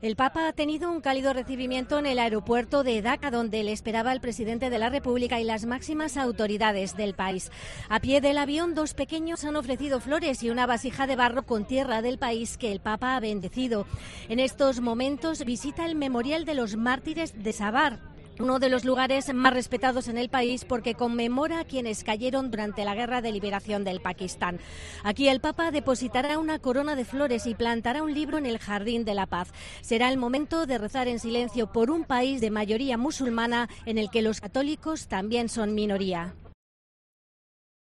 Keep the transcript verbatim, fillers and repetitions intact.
El Papa ha tenido un cálido recibimiento en el aeropuerto de Daca, donde le esperaba el presidente de la República y las máximas autoridades del país. A pie del avión, dos pequeños han ofrecido flores y una vasija de barro con tierra del país que el Papa ha bendecido. En estos momentos visita el Memorial de los Mártires de Sabar, uno de los lugares más respetados en el país porque conmemora a quienes cayeron durante la Guerra de Liberación del Pakistán. Aquí el Papa depositará una corona de flores y plantará un libro en el Jardín de la Paz. Será el momento de rezar en silencio por un país de mayoría musulmana en el que los católicos también son minoría.